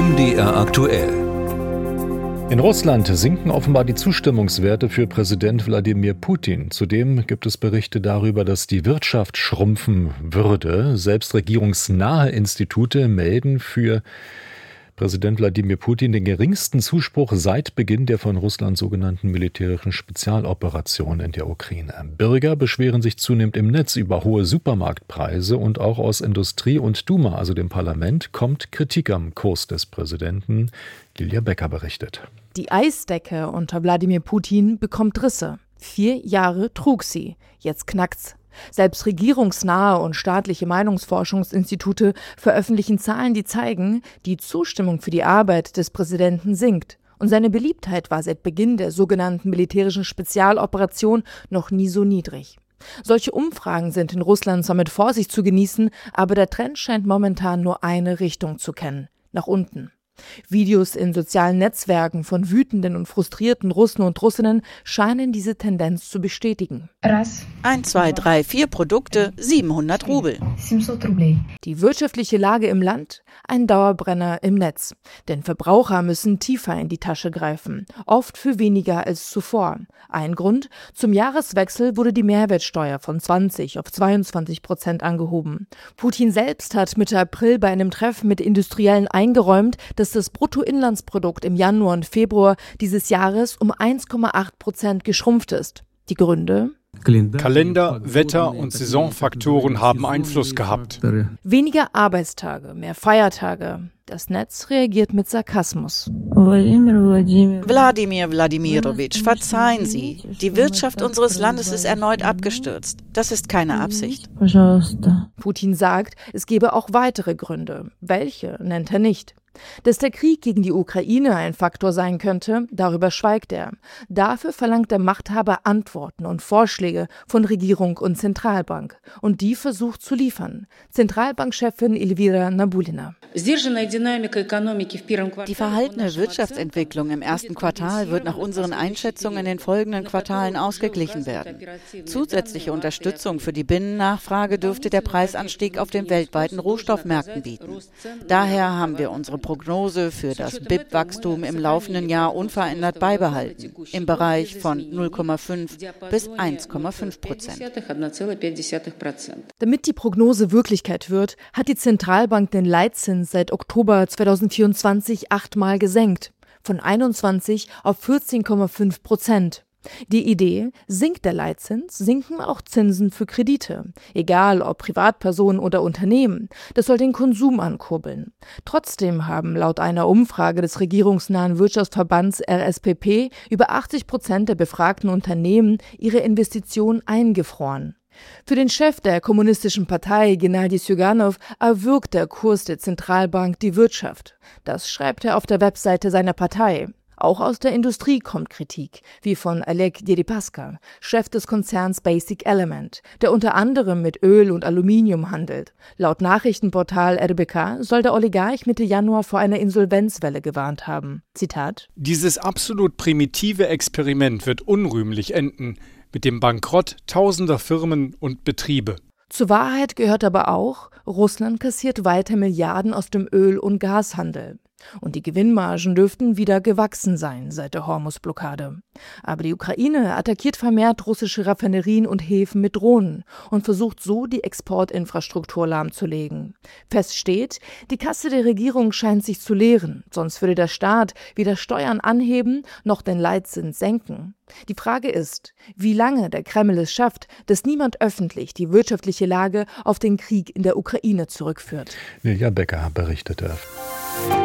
MDR aktuell. In Russland sinken offenbar die Zustimmungswerte für Präsident Wladimir Putin. Zudem gibt es Berichte darüber, dass die Wirtschaft schrumpfen würde. Selbst regierungsnahe Institute melden für Präsident Wladimir Putin den geringsten Zuspruch seit Beginn der von Russland sogenannten militärischen Spezialoperation in der Ukraine. Bürger beschweren sich zunehmend im Netz über hohe Supermarktpreise und auch aus Industrie und Duma, also dem Parlament, kommt Kritik am Kurs des Präsidenten. Lilia Becker berichtet. Die Eisdecke unter Wladimir Putin bekommt Risse. 4 Jahre trug sie. Jetzt knackt's. Selbst regierungsnahe und staatliche Meinungsforschungsinstitute veröffentlichen Zahlen, die zeigen, die Zustimmung für die Arbeit des Präsidenten sinkt. Und seine Beliebtheit war seit Beginn der sogenannten militärischen Spezialoperation noch nie so niedrig. Solche Umfragen sind in Russland zwar mit Vorsicht zu genießen, aber der Trend scheint momentan nur eine Richtung zu kennen: nach unten. Videos in sozialen Netzwerken von wütenden und frustrierten Russen und Russinnen scheinen diese Tendenz zu bestätigen. 1, 2, 3, 4 Produkte, 700 Rubel. Die wirtschaftliche Lage im Land, ein Dauerbrenner im Netz. Denn Verbraucher müssen tiefer in die Tasche greifen, oft für weniger als zuvor. Ein Grund: zum Jahreswechsel wurde die Mehrwertsteuer von 20 auf 22% angehoben. Putin selbst hat Mitte April bei einem Treffen mit Industriellen eingeräumt, dass das Bruttoinlandsprodukt im Januar und Februar dieses Jahres um 1,8% geschrumpft ist. Die Gründe? Kalender, Wetter und Saisonfaktoren haben Einfluss gehabt. Weniger Arbeitstage, mehr Feiertage. Das Netz reagiert mit Sarkasmus. Wladimir Wladimirowitsch, verzeihen Sie. Die Wirtschaft unseres Landes ist erneut abgestürzt. Das ist keine Absicht. Putin sagt, es gebe auch weitere Gründe. Welche nennt er nicht. Dass der Krieg gegen die Ukraine ein Faktor sein könnte, darüber schweigt er. Dafür verlangt der Machthaber Antworten und Vorschläge von Regierung und Zentralbank. Und die versucht zu liefern. Zentralbankchefin Elvira Nabiulina. Die verhaltene Wirtschaftsentwicklung im ersten Quartal wird nach unseren Einschätzungen in den folgenden Quartalen ausgeglichen werden. Zusätzliche Unterstützung für die Binnennachfrage dürfte der Preisanstieg auf den weltweiten Rohstoffmärkten bieten. Daher haben wir unsere Prognose für das BIP-Wachstum im laufenden Jahr unverändert beibehalten, im Bereich von 0,5 bis 1,5%. Damit die Prognose Wirklichkeit wird, hat die Zentralbank den Leitzins seit Oktober 2024 8-mal gesenkt, von 21 auf 14,5%. Die Idee: sinkt der Leitzins, sinken auch Zinsen für Kredite, egal ob Privatpersonen oder Unternehmen. Das soll den Konsum ankurbeln. Trotzdem haben laut einer Umfrage des regierungsnahen Wirtschaftsverbands RSPP über 80% der befragten Unternehmen ihre Investitionen eingefroren. Für den Chef der kommunistischen Partei, Gennady Sjuganov, erwürgt der Kurs der Zentralbank die Wirtschaft. Das schreibt er auf der Webseite seiner Partei. Auch aus der Industrie kommt Kritik, wie von Oleg Deripaska, Chef des Konzerns Basic Element, der unter anderem mit Öl und Aluminium handelt. Laut Nachrichtenportal RBK soll der Oligarch Mitte Januar vor einer Insolvenzwelle gewarnt haben. Zitat: Dieses absolut primitive Experiment wird unrühmlich enden, mit dem Bankrott tausender Firmen und Betriebe. Zur Wahrheit gehört aber auch, Russland kassiert weiter Milliarden aus dem Öl- und Gashandel. Und die Gewinnmargen dürften wieder gewachsen sein seit der Hormuz-Blockade. Aber die Ukraine attackiert vermehrt russische Raffinerien und Häfen mit Drohnen und versucht so, die Exportinfrastruktur lahmzulegen. Fest steht, die Kasse der Regierung scheint sich zu leeren, sonst würde der Staat weder Steuern anheben noch den Leitzins senken. Die Frage ist, wie lange der Kreml es schafft, dass niemand öffentlich die wirtschaftliche Lage auf den Krieg in der Ukraine zurückführt. Lilia Becker berichtete.